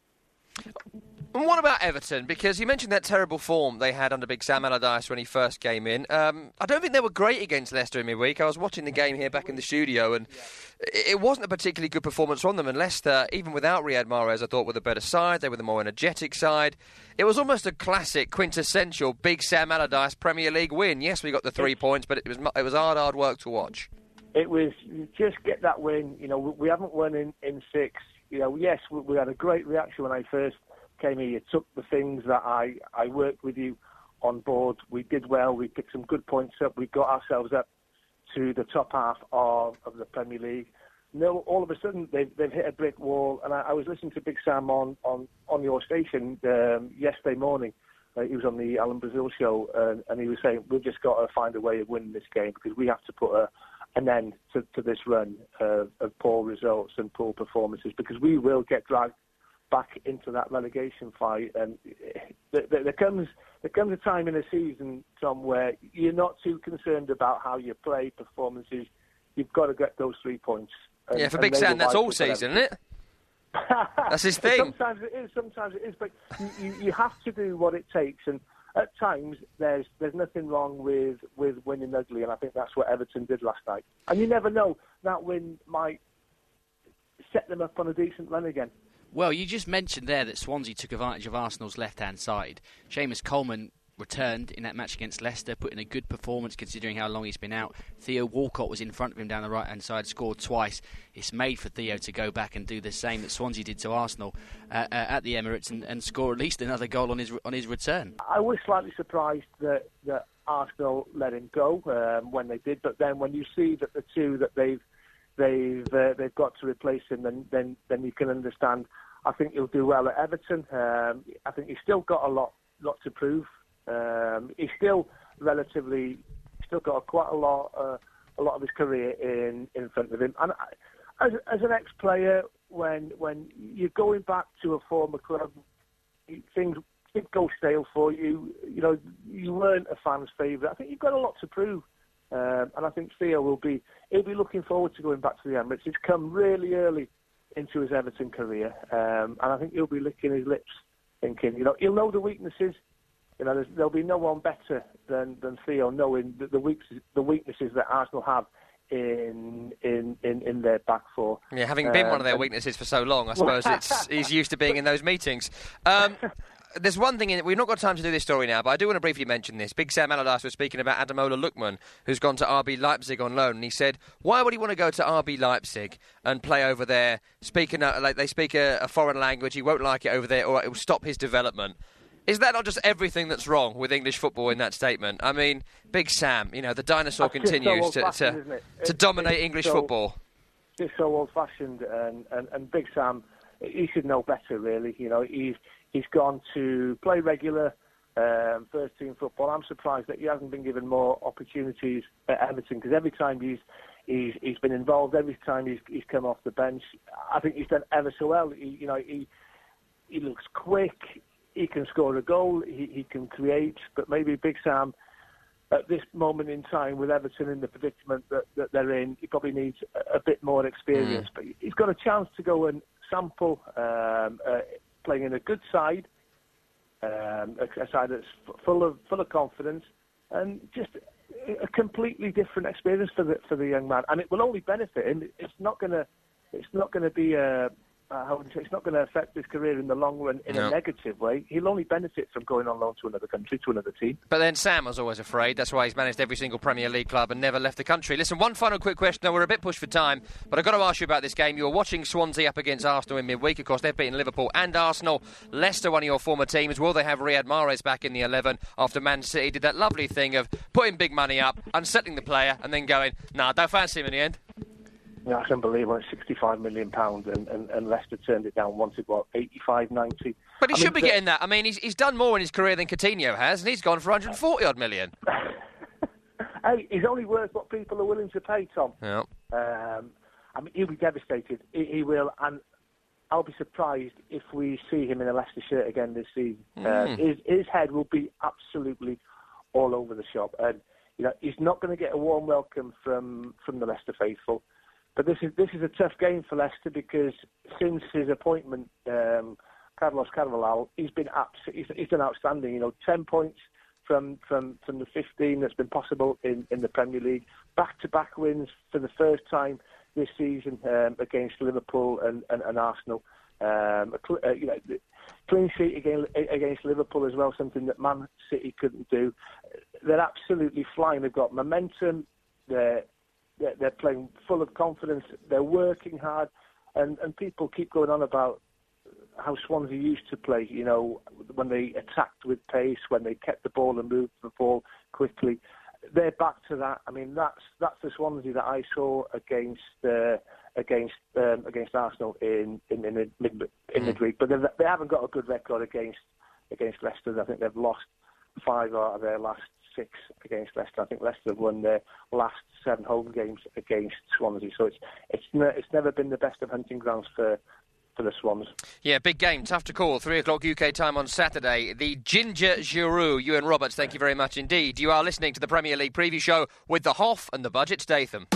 And what about Everton? Because you mentioned that terrible form they had under Big Sam Allardyce when he first came in. I don't think they were great against Leicester in midweek. I was watching the game here back in the studio, and it wasn't a particularly good performance from them. And Leicester, even without Riyad Mahrez, I thought were the better side. They were the more energetic side. It was almost a classic, quintessential Big Sam Allardyce Premier League win. Yes, we got the 3 points, but it was hard work to watch. It was just get that win. You know, we haven't won in 6. You know, yes, we had a great reaction when I first came here. You took the things that I worked with you on board. We did well. We picked some good points up. We got ourselves up to the top half of the Premier League. No, all of a sudden they've hit a brick wall. And I was listening to Big Sam on your station yesterday morning. He was on the Alan Brazil show, and he was saying we've just got to find a way of winning this game because we have to put an end to this run of poor results and poor performances, because we will get dragged back into that relegation fight. And there comes a time in a season, Tom, where you're not too concerned about how you play performances. You've got to get those 3 points. And, for Big Sam, that's all season, isn't it? That's his thing. Sometimes it is, but you have to do what it takes. And at times, there's nothing wrong with winning ugly, and I think that's what Everton did last night. And you never know, that win might set them up on a decent run again. Well, you just mentioned there that Swansea took advantage of Arsenal's left-hand side. Seamus Coleman returned in that match against Leicester, put in a good performance considering how long he's been out. Theo Walcott was in front of him down the right-hand side, scored twice. It's made for Theo to go back and do the same that Swansea did to Arsenal at the Emirates and score at least another goal on his return. I was slightly surprised that Arsenal let him go when they did, but then when you see that the 2 that they've got to replace him, then you can understand. I think he'll do well at Everton. I think he's still got a lot to prove. He's still got quite a lot of his career in front of him. And as an ex-player, when you're going back to a former club, things go stale for you. You know, you weren't a fan's favourite. I think you've got a lot to prove. And I think Theo he'll be looking forward to going back to the Emirates. He's come really early into his Everton career, and I think he'll be licking his lips, thinking, you know, he'll know the weaknesses. You know, there'll be no one better than Theo knowing the weaknesses that Arsenal have in their back four. Yeah, having been one of their weaknesses for so long, I suppose he's used to being in those meetings. there's one thing in it. We've not got time to do this story now, but I do want to briefly mention this. Big Sam Allardyce was speaking about Ademola Lookman, who's gone to RB Leipzig on loan, and he said, why would he want to go to RB Leipzig and play over there? They speak a foreign language, he won't like it over there, or it will stop his development. Is that not just everything that's wrong with English football in that statement? I mean, Big Sam, the dinosaur continues to dominate English football. It's so old-fashioned, and Big Sam, he should know better, really. He's gone to play regular first-team football. I'm surprised that he hasn't been given more opportunities at Everton, because every time he's been involved, every time he's come off the bench, I think he's done ever so well. He looks quick. He can score a goal, he can create, but maybe Big Sam, at this moment in time, with Everton in the predicament that they're in, he probably needs a bit more experience. But he's got a chance to go and sample playing in a good side, a side that's full of confidence, and just a completely different experience for the young man. And it will only benefit him. It's not going to be it's not going to affect his career in the long run in a negative way. He'll only benefit from going on loan to another country, to another team. But then Sam was always afraid. That's why he's managed every single Premier League club and never left the country. Listen, one final quick question. Now, we're a bit pushed for time, but I've got to ask you about this game. You were watching Swansea up against Arsenal in midweek. Of course, they've beaten Liverpool and Arsenal. Leicester, one of your former teams. Will they have Riyad Mahrez back in the 11 after Man City did that lovely thing of putting big money up, unsettling the player, and then going, don't fancy him in the end? Yeah, I can't believe it. £65 million, and Leicester turned it down. Wanted 85, 90. But he should be getting that. I mean, he's done more in his career than Coutinho has, and he's gone for 140 odd million. Hey, he's only worth what people are willing to pay, Tom. Yeah. He'll be devastated. He will, and I'll be surprised if we see him in a Leicester shirt again this season. His head will be absolutely all over the shop, and he's not going to get a warm welcome from the Leicester faithful. But this is a tough game for Leicester, because since his appointment, Carlos Carvalhal, he's done outstanding. 10 points from the 15 that's been possible in the Premier League. Back-to-back wins for the first time this season against Liverpool and Arsenal. Clean sheet against Liverpool as well, something that Man City couldn't do. They're absolutely flying. They've got momentum. They're playing full of confidence. They're working hard, and people keep going on about how Swansea used to play. When they attacked with pace, when they kept the ball and moved the ball quickly. They're back to that. I mean, that's the Swansea that I saw against Arsenal in midweek. But they haven't got a good record against Leicester. I think they've lost 5 out of their last 6 against Leicester. I think Leicester have won their last 7 home games against Swansea. So it's never been the best of hunting grounds for the Swans. Yeah, big game, tough to call. 3 o'clock UK time on Saturday. The Ginger Giroud, Ewan Roberts, thank you very much indeed. You are listening to the Premier League preview show with the Hoff and the Budget Statham.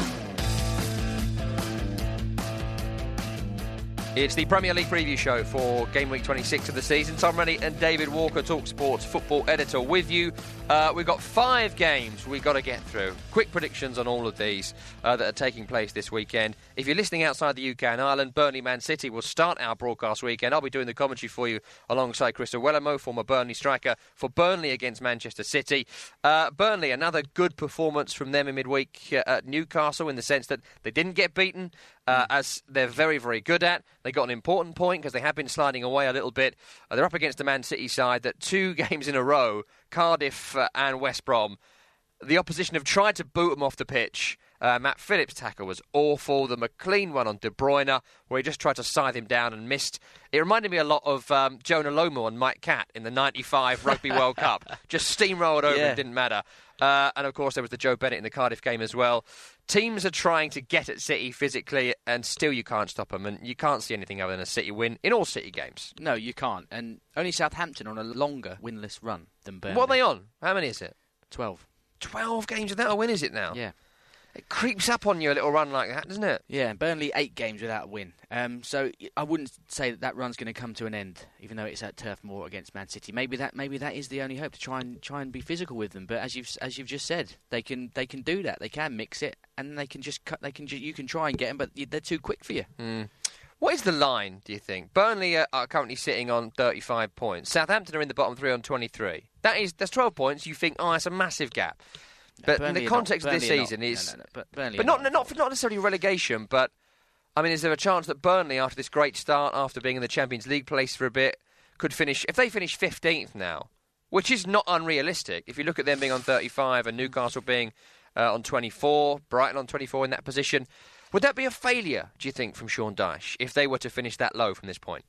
It's the Premier League preview show for game week 26 of the season. Tom Rennie and David Walker, Talk Sports football editor, with you. We've got 5 games we've got to get through. Quick predictions on all of these that are taking place this weekend. If you're listening outside the UK and Ireland, Burnley Man City will start our broadcast weekend. I'll be doing the commentary for you alongside Crystal Wellamo, former Burnley striker, for Burnley against Manchester City. Burnley, another good performance from them in midweek at Newcastle, in the sense that they didn't get beaten, as they're very, very good at. They got an important point because they have been sliding away a little bit. They're up against the Man City side that 2 games in a row, Cardiff and West Brom, the opposition have tried to boot them off the pitch. Matt Phillips' tackle was awful. The McLean one on De Bruyne, where he just tried to scythe him down and missed. It reminded me a lot of Jonah Lomu and Mike Catt in the 95 Rugby World Cup. Just steamrolled over, it didn't matter. And of course there was the Joe Bennett in the Cardiff game as well. Teams are trying to get at City physically, and still you can't stop them, and you can't see anything other than a City win in all City games. No, you can't. And only Southampton on a longer winless run than Burnley. What are they on? How many is it? 12. 12 games without a win, is it now? Yeah. It creeps up on you a little run like that, doesn't it? Yeah, Burnley 8 games without a win. So I wouldn't say that run's going to come to an end, even though it's at Turf Moor against Man City. Maybe that is the only hope, to try and be physical with them. But as you've just said, they can do that. They can mix it, and they can just cut. You can try and get them, but they're too quick for you. What is the line, do you think? Burnley are currently sitting on 35 points. Southampton are in the bottom three on 23. That's 12 points. You think, it's a massive gap. But in the context of this season but not necessarily relegation, but I mean, is there a chance that Burnley, after this great start, after being in the Champions League place for a bit, could finish, if they finish 15th now, which is not unrealistic, if you look at them being on 35 and Newcastle being on 24, Brighton on 24 in that position, would that be a failure, do you think, from Sean Dyche, if they were to finish that low from this point?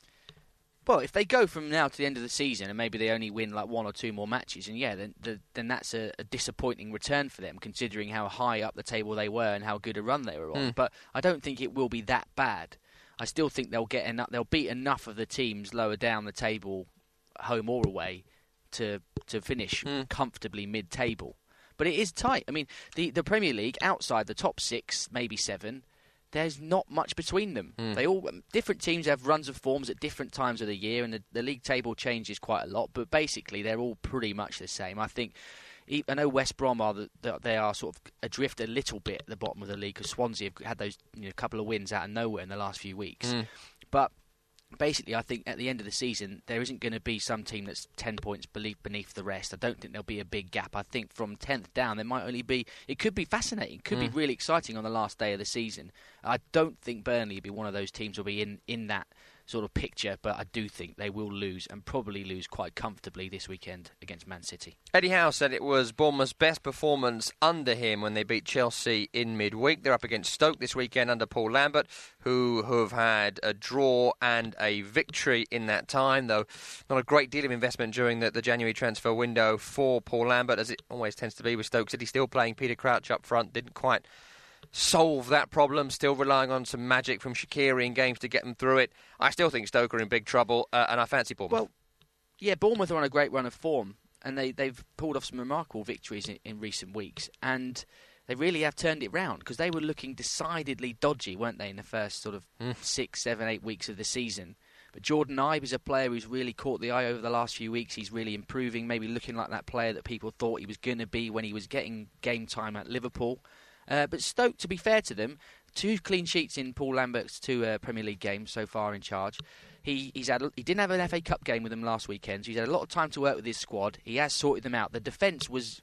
Well, if they go from now to the end of the season and maybe they only win like one or two more matches, and then that's a disappointing return for them, considering how high up the table they were and how good a run they were on. But I don't think it will be that bad. I still think they'll beat enough of the teams lower down the table, home or away, to finish comfortably mid-table. But it is tight. I mean, the Premier League, outside the top 6, maybe 7, there's not much between them. They all different teams have runs of forms at different times of the year, and the league table changes quite a lot. But basically, they're all pretty much the same. I think. I know West Brom they are sort of adrift a little bit at the bottom of the league because Swansea have had those couple of wins out of nowhere in the last few weeks. But basically, I think at the end of the season, there isn't going to be some team that's 10 points beneath the rest. I don't think there'll be a big gap. I think from 10th down, there might only be... It could be fascinating. It could be really exciting on the last day of the season. I don't think Burnley will be one of those teams who will be in that sort of picture, but I do think they will lose, and probably lose quite comfortably this weekend against Man City. Eddie Howe said it was Bournemouth's best performance under him when they beat Chelsea in midweek. They're up against Stoke this weekend under Paul Lambert, who have had a draw and a victory in that time, though not a great deal of investment during the January transfer window for Paul Lambert, as it always tends to be with Stoke City. Still playing Peter Crouch up front, didn't quite solve that problem, still relying on some magic from Shaqiri in games to get them through it. I still think Stoke are in big trouble, and I fancy Bournemouth. Well, yeah, Bournemouth are on a great run of form, and they've pulled off some remarkable victories in recent weeks, and they really have turned it round, because they were looking decidedly dodgy, weren't they, in the first sort of 6, 7, 8 weeks of the season. But Jordan Ibe is a player who's really caught the eye over the last few weeks. He's really improving, maybe looking like that player that people thought he was going to be when he was getting game time at Liverpool. But Stoke, to be fair to them, 2 clean sheets in Paul Lambert's 2 Premier League games so far in charge. He didn't have an FA Cup game with them last weekend, so he's had a lot of time to work with his squad. He has sorted them out. The defence was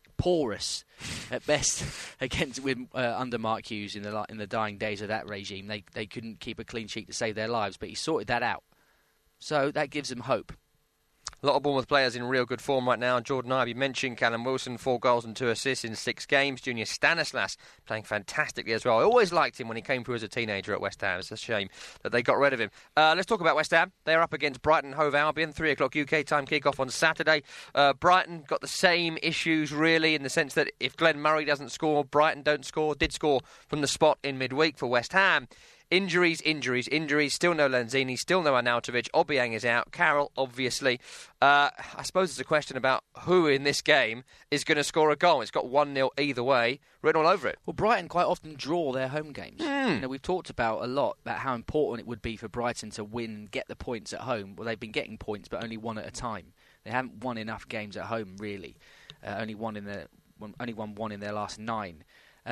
porous at best under Mark Hughes in the dying days of that regime. They couldn't keep a clean sheet to save their lives, but he sorted that out. So that gives them hope. A lot of Bournemouth players in real good form right now. Jordan Ibe, you mentioned Callum Wilson, 4 goals and 2 assists in 6 games. Junior Stanislas playing fantastically as well. I always liked him when he came through as a teenager at West Ham. It's a shame that they got rid of him. Let's talk about West Ham. They're up against Brighton Hove Albion, 3 o'clock UK time kick-off on Saturday. Brighton got the same issues, really, in the sense that if Glenn Murray doesn't score, Brighton don't score. Did score from the spot in midweek for West Ham. Injuries. Still no Lanzini, still no Arnautovic. Obiang is out. Carroll, obviously. I suppose it's a question about who in this game is going to score a goal. It's got 1-0 either way, written all over it. Well, Brighton quite often draw their home games. We've talked about a lot about how important it would be for Brighton to win and get the points at home. Well, they've been getting points, but only one at a time. They haven't won enough games at home, really. Only won one in their last 9.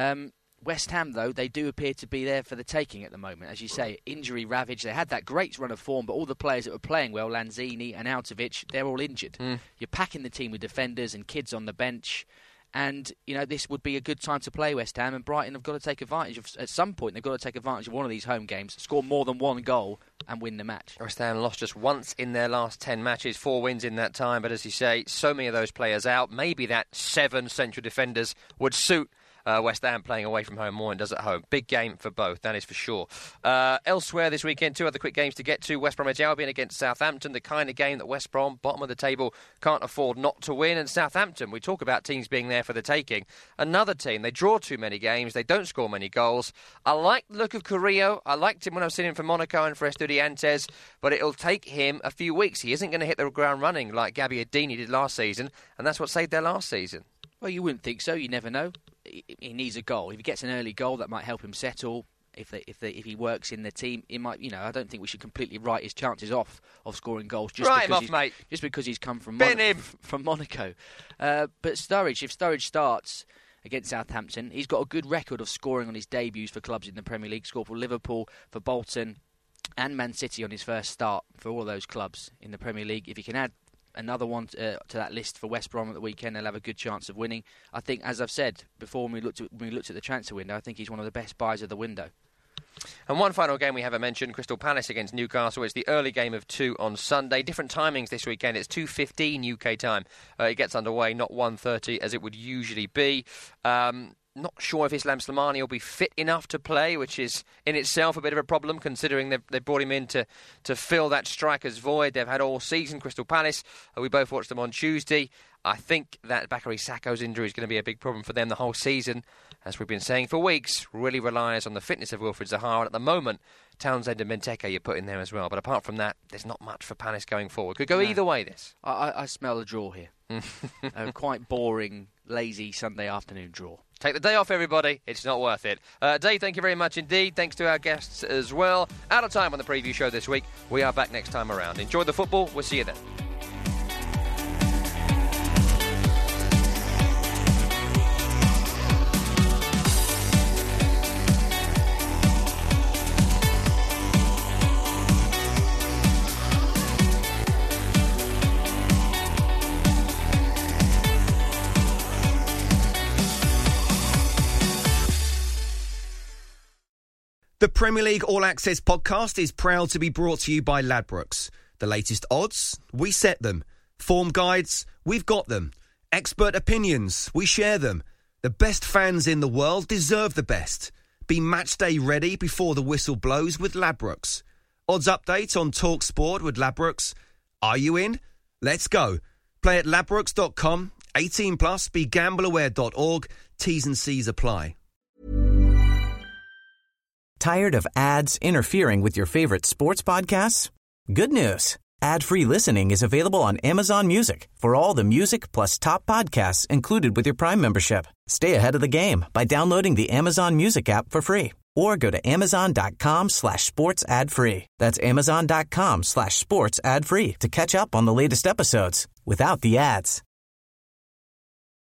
West Ham, though, they do appear to be there for the taking at the moment. As you say, injury ravaged. They had that great run of form, but all the players that were playing well, Lanzini and Arnautovic, they're all injured. You're packing the team with defenders and kids on the bench. And, this would be a good time to play West Ham, and Brighton have got to take advantage of, at some point, they've got to take advantage of one of these home games, score more than 1 goal, and win the match. West Ham lost just once in their last 10 matches, 4 wins in that time, but as you say, so many of those players out. Maybe that 7 central defenders would suit West Ham playing away from home more than does at home. Big game for both, that is for sure. Elsewhere this weekend, 2 other quick games to get to. West Bromwich Albion against Southampton, the kind of game that West Brom, bottom of the table, can't afford not to win. And Southampton, we talk about teams being there for the taking. Another team, they draw too many games, they don't score many goals. I like the look of Carrillo. I liked him when I was sitting for Monaco and for Estudiantes, but it'll take him a few weeks. He isn't going to hit the ground running like Gabbiadini did last season, and that's what saved their last season. Well, you wouldn't think so. You never know. He needs a goal. If he gets an early goal, that might help him settle. If he works in the team, it might. I don't think we should completely write his chances off of scoring goals just because he's come from Monaco. But Sturridge, if Sturridge starts against Southampton, he's got a good record of scoring on his debuts for clubs in the Premier League. Scored for Liverpool, for Bolton, and Man City on his first start for all of those clubs in the Premier League. If you can add another one to that list for West Brom at the weekend, they'll have a good chance of winning. I think, as I've said before, when we looked at the transfer window, I think he's one of the best buys of the window. And one final game we haven't mentioned, Crystal Palace against Newcastle. It's the early game of 2 on Sunday. Different timings this weekend. It's 2:15 UK time. It gets underway, not 1:30 as it would usually be. Not sure if Islam Slimani will be fit enough to play, which is in itself a bit of a problem considering they've brought him in to fill that striker's void they've had all season, Crystal Palace. We both watched them on Tuesday. I think that Bakary Sakho's injury is going to be a big problem for them the whole season. As we've been saying for weeks, really relies on the fitness of Wilfried Zaha. And at the moment, Townsend and Benteke you put in there as well. But apart from that, there's not much for Palace going forward. Could go either way, this. I smell a draw here. A quite boring, lazy Sunday afternoon draw. Take the day off, everybody. It's not worth it. Dave, thank you very much indeed. Thanks to our guests as well. Out of time on the preview show this week. We are back next time around. Enjoy the football. We'll see you then. The Premier League All Access podcast is proud to be brought to you by Ladbrokes. The latest odds, we set them. Form guides, we've got them. Expert opinions, we share them. The best fans in the world deserve the best. Be match day ready before the whistle blows with Ladbrokes. Odds update on Talk Sport with Ladbrokes. Are you in? Let's go. Play at ladbrokes.com. 18 plus, begambleaware.org. T's and C's apply. Tired of ads interfering with your favorite sports podcasts? Good news. Ad-free listening is available on Amazon Music for all the music plus top podcasts included with your Prime membership. Stay ahead of the game by downloading the Amazon Music app for free or go to amazon.com/sports ad free. That's amazon.com/sports ad free to catch up on the latest episodes without the ads.